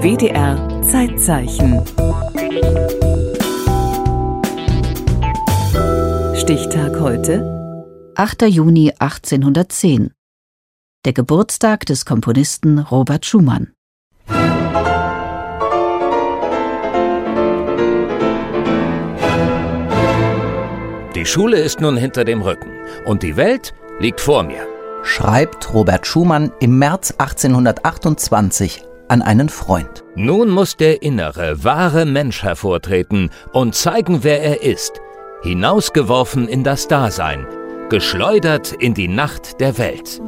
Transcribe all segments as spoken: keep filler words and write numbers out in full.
W D R Zeitzeichen. Stichtag heute: achter Juni achtzehnhundertzehn. Der Geburtstag des Komponisten Robert Schumann. Die Schule ist nun hinter dem Rücken und die Welt liegt vor mir, schreibt Robert Schumann im März achtzehnhundertachtundzwanzig an einen Freund. Nun muss der innere, wahre Mensch hervortreten und zeigen, wer er ist. Hinausgeworfen in das Dasein, geschleudert in die Nacht der Welt.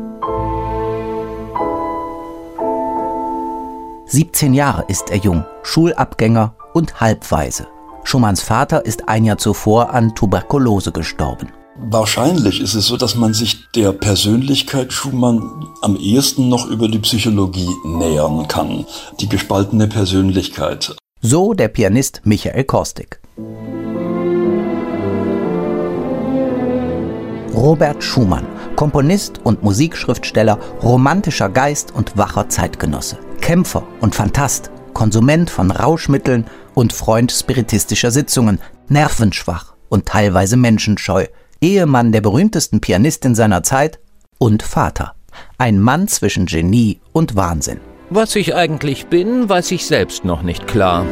siebzehn Jahre ist er jung, Schulabgänger und Halbwaise. Schumanns Vater ist ein Jahr zuvor an Tuberkulose gestorben. Wahrscheinlich ist es so, dass man sich der Persönlichkeit Schumann am ehesten noch über die Psychologie nähern kann. Die gespaltene Persönlichkeit. So der Pianist Michael Korstig. Robert Schumann, Komponist und Musikschriftsteller, romantischer Geist und wacher Zeitgenosse. Kämpfer und Phantast, Konsument von Rauschmitteln und Freund spiritistischer Sitzungen, nervenschwach und teilweise menschenscheu, Ehemann der berühmtesten Pianistin seiner Zeit und Vater. Ein Mann zwischen Genie und Wahnsinn. Was ich eigentlich bin, weiß ich selbst noch nicht klar.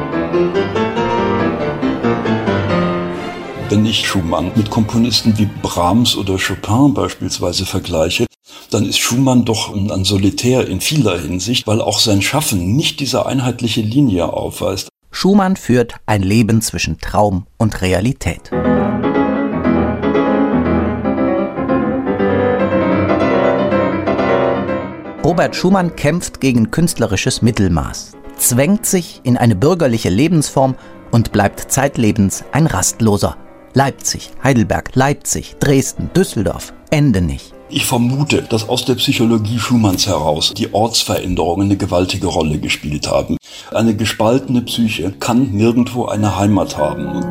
Wenn ich Schumann mit Komponisten wie Brahms oder Chopin beispielsweise vergleiche, dann ist Schumann doch ein Solitär in vieler Hinsicht, weil auch sein Schaffen nicht diese einheitliche Linie aufweist. Schumann führt ein Leben zwischen Traum und Realität. Robert Schumann kämpft gegen künstlerisches Mittelmaß, zwängt sich in eine bürgerliche Lebensform und bleibt zeitlebens ein Rastloser. Leipzig, Heidelberg, Leipzig, Dresden, Düsseldorf, Ende nicht. Ich vermute, dass aus der Psychologie Schumanns heraus die Ortsveränderungen eine gewaltige Rolle gespielt haben. Eine gespaltene Psyche kann nirgendwo eine Heimat haben.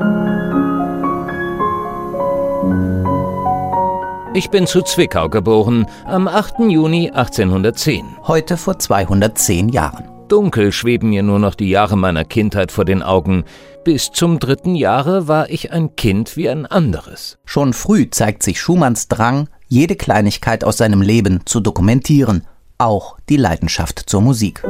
Ich bin zu Zwickau geboren, am achten Juni achtzehnhundertzehn. Heute vor zweihundertzehn Jahren. Dunkel schweben mir nur noch die Jahre meiner Kindheit vor den Augen. Bis zum dritten Jahre war ich ein Kind wie ein anderes. Schon früh zeigt sich Schumanns Drang, jede Kleinigkeit aus seinem Leben zu dokumentieren, auch die Leidenschaft zur Musik.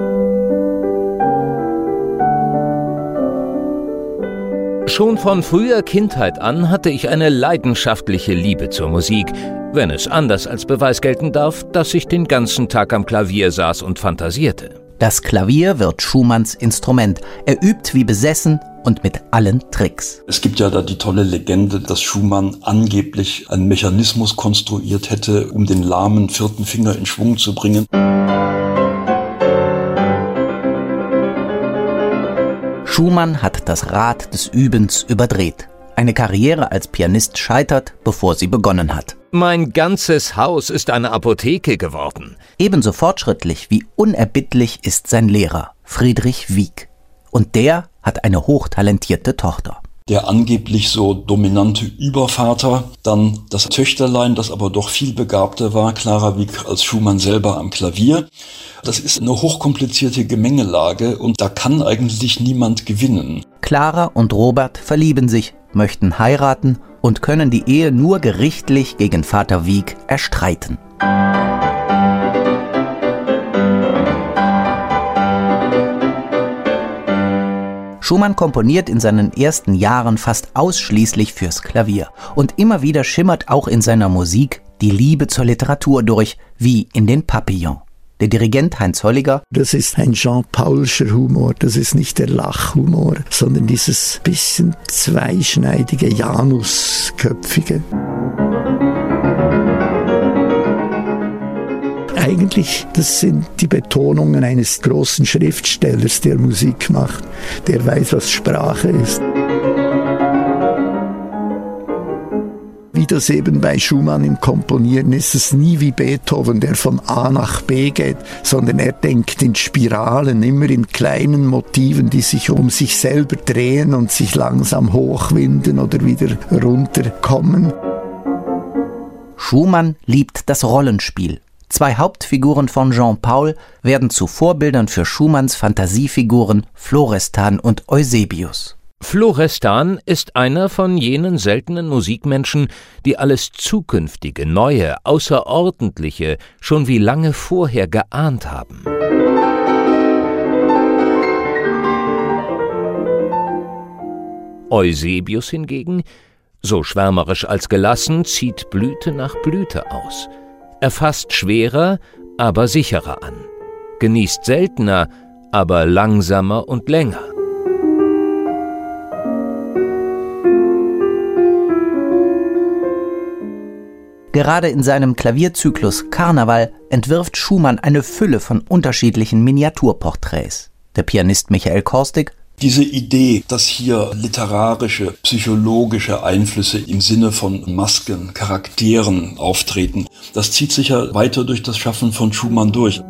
Schon von früher Kindheit an hatte ich eine leidenschaftliche Liebe zur Musik, wenn es anders als Beweis gelten darf, dass ich den ganzen Tag am Klavier saß und fantasierte. Das Klavier wird Schumanns Instrument. Er übt wie besessen und mit allen Tricks. Es gibt ja da die tolle Legende, dass Schumann angeblich einen Mechanismus konstruiert hätte, um den lahmen vierten Finger in Schwung zu bringen. Schumann hat das Rad des Übens überdreht. Eine Karriere als Pianist scheitert, bevor sie begonnen hat. Mein ganzes Haus ist eine Apotheke geworden. Ebenso fortschrittlich wie unerbittlich ist sein Lehrer, Friedrich Wieck. Und der hat eine hochtalentierte Tochter. Der angeblich so dominante Übervater, dann das Töchterlein, das aber doch viel begabter war, Clara Wieck als Schumann selber am Klavier. Das ist eine hochkomplizierte Gemengelage und da kann eigentlich niemand gewinnen. Clara und Robert verlieben sich, möchten heiraten und können die Ehe nur gerichtlich gegen Vater Wieck erstreiten. Schumann komponiert in seinen ersten Jahren fast ausschließlich fürs Klavier. Und immer wieder schimmert auch in seiner Musik die Liebe zur Literatur durch, wie in den Papillons. Der Dirigent Heinz Holliger: Das ist ein Jean-Paulscher Humor, das ist nicht der Lachhumor, sondern dieses bisschen zweischneidige, Janusköpfige. Eigentlich, das sind die Betonungen eines großen Schriftstellers, der Musik macht, der weiß, was Sprache ist. Wie das eben bei Schumann im Komponieren ist, es nie wie Beethoven, der von A nach B geht, sondern er denkt in Spiralen, immer in kleinen Motiven, die sich um sich selber drehen und sich langsam hochwinden oder wieder runterkommen. Schumann liebt das Rollenspiel. Zwei Hauptfiguren von Jean Paul werden zu Vorbildern für Schumanns Fantasiefiguren Florestan und Eusebius. Florestan ist einer von jenen seltenen Musikmenschen, die alles Zukünftige, Neue, Außerordentliche schon wie lange vorher geahnt haben. Eusebius hingegen, so schwärmerisch als gelassen, zieht Blüte nach Blüte aus. Er fasst schwerer, aber sicherer an, genießt seltener, aber langsamer und länger. Gerade in seinem Klavierzyklus Karneval entwirft Schumann eine Fülle von unterschiedlichen Miniaturporträts. Der Pianist Michael Korstig: Diese Idee, dass hier literarische, psychologische Einflüsse im Sinne von Masken, Charakteren auftreten, das zieht sich ja weiter durch das Schaffen von Schumann durch.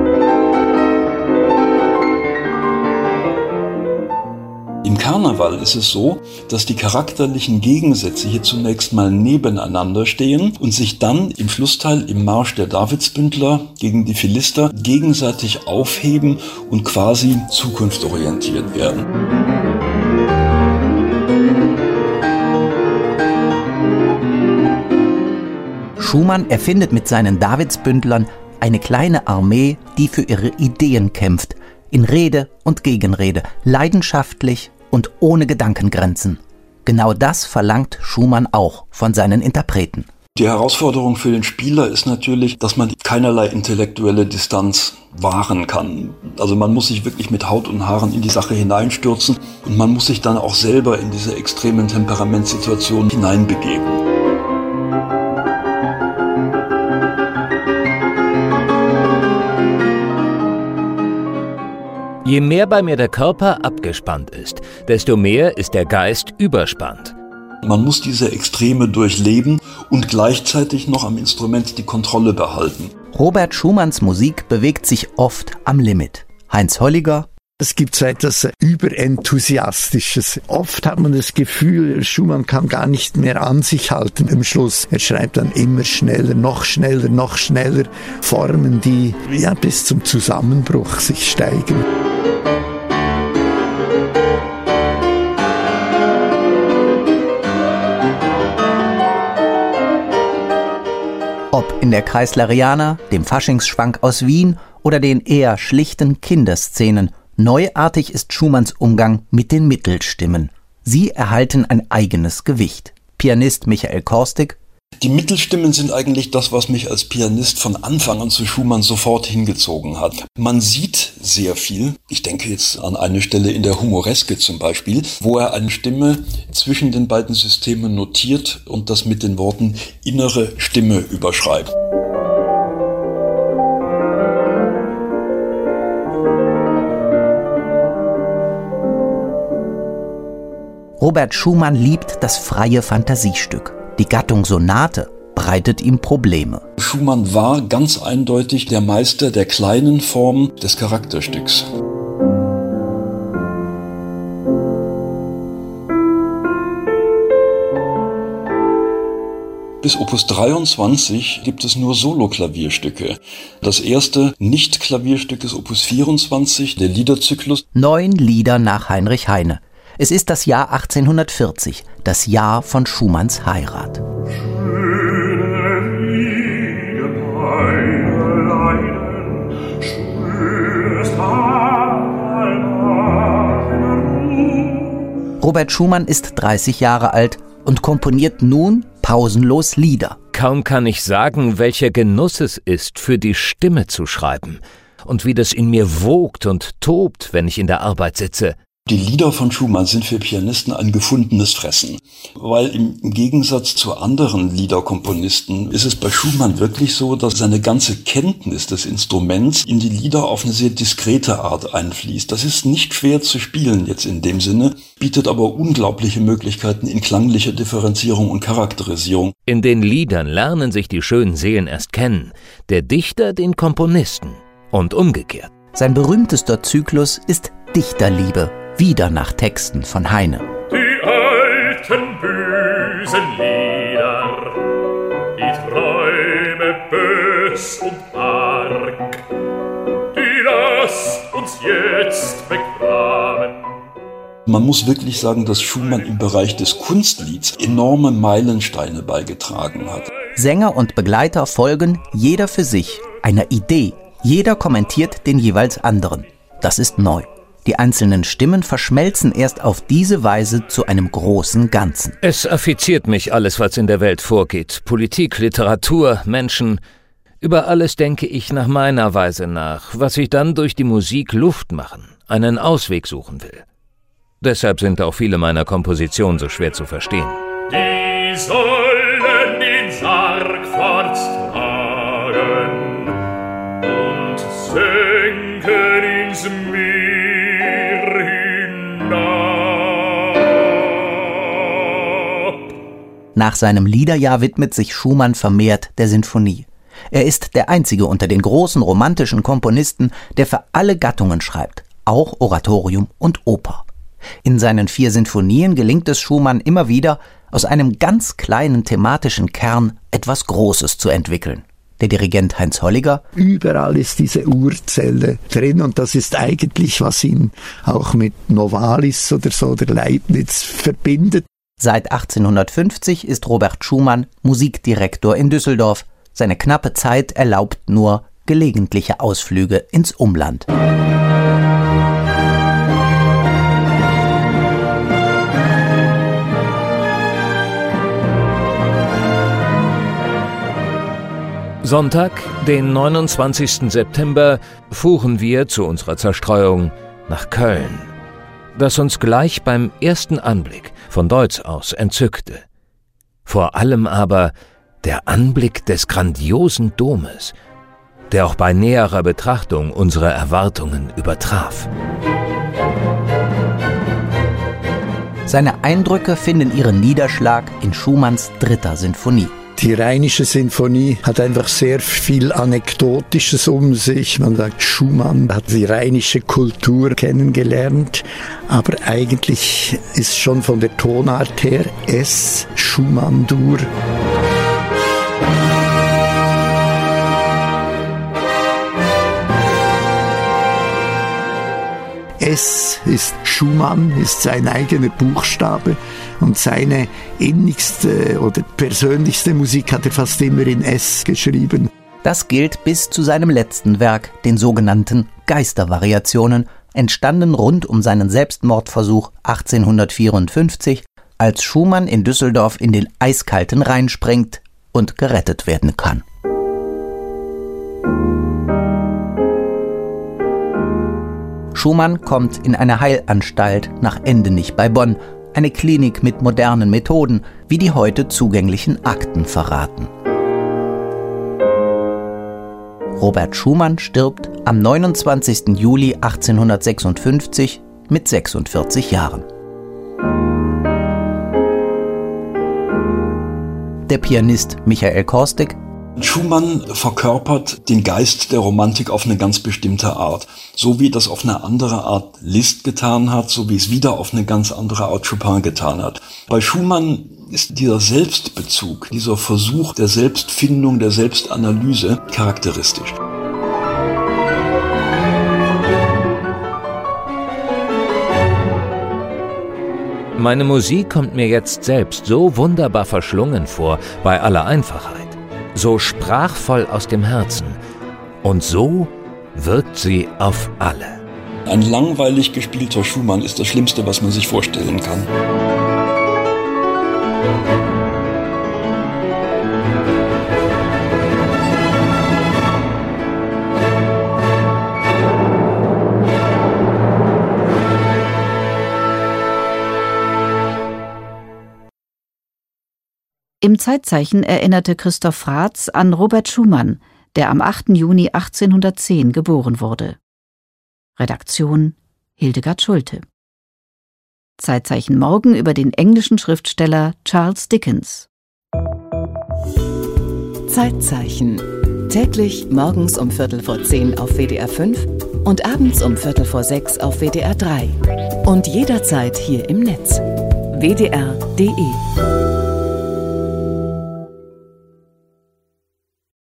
Im Karneval ist es so, dass die charakterlichen Gegensätze hier zunächst mal nebeneinander stehen und sich dann im Schlussteil im Marsch der Davidsbündler gegen die Philister gegenseitig aufheben und quasi zukunftsorientiert werden. Schumann erfindet mit seinen Davidsbündlern eine kleine Armee, die für ihre Ideen kämpft, in Rede und Gegenrede, leidenschaftlich und ohne Gedankengrenzen. Genau das verlangt Schumann auch von seinen Interpreten. Die Herausforderung für den Spieler ist natürlich, dass man keinerlei intellektuelle Distanz wahren kann. Also man muss sich wirklich mit Haut und Haaren in die Sache hineinstürzen und man muss sich dann auch selber in diese extremen Temperamentssituationen hineinbegeben. Je mehr bei mir der Körper abgespannt ist, desto mehr ist der Geist überspannt. Man muss diese Extreme durchleben und gleichzeitig noch am Instrument die Kontrolle behalten. Robert Schumanns Musik bewegt sich oft am Limit. Heinz Holliger: Es gibt so etwas Überenthusiastisches. Oft hat man das Gefühl, Schumann kann gar nicht mehr an sich halten im Schluss. Er schreibt dann immer schneller, noch schneller, noch schneller. Formen, die ja bis zum Zusammenbruch sich steigern. Ob in der Kreisleriana, dem Faschingsschwank aus Wien oder den eher schlichten Kinderszenen, neuartig ist Schumanns Umgang mit den Mittelstimmen. Sie erhalten ein eigenes Gewicht. Pianist Michael Korstig: Die Mittelstimmen sind eigentlich das, was mich als Pianist von Anfang an zu Schumann sofort hingezogen hat. Man sieht sehr viel. Ich denke jetzt an eine Stelle in der Humoreske zum Beispiel, wo er eine Stimme zwischen den beiden Systemen notiert und das mit den Worten innere Stimme überschreibt. Robert Schumann liebt das freie Fantasiestück. Die Gattung Sonate bereitet ihm Probleme. Schumann war ganz eindeutig der Meister der kleinen Form des Charakterstücks. Bis Opus dreiundzwanzig gibt es nur Solo-Klavierstücke. Das erste Nicht-Klavierstück ist Opus vierundzwanzig, der Liederzyklus. Neun Lieder nach Heinrich Heine. Es ist das Jahr achtzehnhundertvierzig, das Jahr von Schumanns Heirat. Robert Schumann ist dreißig Jahre alt und komponiert nun pausenlos Lieder. Kaum kann ich sagen, welcher Genuss es ist, für die Stimme zu schreiben und wie das in mir wogt und tobt, wenn ich in der Arbeit sitze. Die Lieder von Schumann sind für Pianisten ein gefundenes Fressen, weil im Gegensatz zu anderen Liederkomponisten ist es bei Schumann wirklich so, dass seine ganze Kenntnis des Instruments in die Lieder auf eine sehr diskrete Art einfließt. Das ist nicht schwer zu spielen jetzt in dem Sinne, bietet aber unglaubliche Möglichkeiten in klanglicher Differenzierung und Charakterisierung. In den Liedern lernen sich die schönen Seelen erst kennen, der Dichter den Komponisten und umgekehrt. Sein berühmtester Zyklus ist Dichterliebe, wieder nach Texten von Heine. Die alten bösen Lieder, die Träume bös und lasst uns jetzt begraben. Man muss wirklich sagen, dass Schumann im Bereich des Kunstlieds enorme Meilensteine beigetragen hat. Sänger und Begleiter folgen, jeder für sich, einer Idee. Jeder kommentiert den jeweils anderen. Das ist neu. Die einzelnen Stimmen verschmelzen erst auf diese Weise zu einem großen Ganzen. Es affiziert mich alles, was in der Welt vorgeht. Politik, Literatur, Menschen. Über alles denke ich nach meiner Weise nach, was ich dann durch die Musik Luft machen, einen Ausweg suchen will. Deshalb sind auch viele meiner Kompositionen so schwer zu verstehen. Die sollen den Sarg forttragen und senken ins Meer hinab. Nach seinem Liederjahr widmet sich Schumann vermehrt der Sinfonie. Er ist der einzige unter den großen romantischen Komponisten, der für alle Gattungen schreibt, auch Oratorium und Oper. In seinen vier Sinfonien gelingt es Schumann immer wieder, aus einem ganz kleinen thematischen Kern etwas Großes zu entwickeln. Der Dirigent Heinz Holliger: Überall ist diese Urzelle drin und das ist eigentlich, was ihn auch mit Novalis oder so oder Leibniz verbindet. Seit achtzehnhundertfünfzig ist Robert Schumann Musikdirektor in Düsseldorf. Seine knappe Zeit erlaubt nur gelegentliche Ausflüge ins Umland. Sonntag, den neunundzwanzigsten September, fuhren wir zu unserer Zerstreuung nach Köln, das uns gleich beim ersten Anblick von Deutz aus entzückte. Vor allem aber der Anblick des grandiosen Domes, der auch bei näherer Betrachtung unsere Erwartungen übertraf. Seine Eindrücke finden ihren Niederschlag in Schumanns dritter Sinfonie. Die Rheinische Sinfonie hat einfach sehr viel Anekdotisches um sich. Man sagt, Schumann hat die rheinische Kultur kennengelernt, aber eigentlich ist schon von der Tonart her es Schumann-Dur. S ist Schumann, ist sein eigener Buchstabe und seine innigste oder persönlichste Musik hat er fast immer in S geschrieben. Das gilt bis zu seinem letzten Werk, den sogenannten Geistervariationen, entstanden rund um seinen Selbstmordversuch achtzehnhundertvierundfünfzig, als Schumann in Düsseldorf in den eiskalten Rhein springt und gerettet werden kann. Schumann kommt in eine Heilanstalt nach Endenich bei Bonn, eine Klinik mit modernen Methoden, wie die heute zugänglichen Akten verraten. Robert Schumann stirbt am neunundzwanzigsten Juli achtzehnhundertsechsundfünfzig mit sechsundvierzig Jahren. Der Pianist Michael Korstig: Schumann verkörpert den Geist der Romantik auf eine ganz bestimmte Art. So wie das auf eine andere Art Liszt getan hat, so wie es wieder auf eine ganz andere Art Chopin getan hat. Bei Schumann ist dieser Selbstbezug, dieser Versuch der Selbstfindung, der Selbstanalyse charakteristisch. Meine Musik kommt mir jetzt selbst so wunderbar verschlungen vor, bei aller Einfachheit. So sprachvoll aus dem Herzen. Und so wirkt sie auf alle. Ein langweilig gespielter Schumann ist das Schlimmste, was man sich vorstellen kann. Im Zeitzeichen erinnerte Christoph Fratz an Robert Schumann, der am achten Juni achtzehnhundertzehn geboren wurde. Redaktion Hildegard Schulte. Zeitzeichen morgen über den englischen Schriftsteller Charles Dickens. Zeitzeichen. Täglich morgens um Viertel vor zehn auf W D R fünf und abends um Viertel vor sechs auf W D R drei. Und jederzeit hier im Netz. W D R punkt de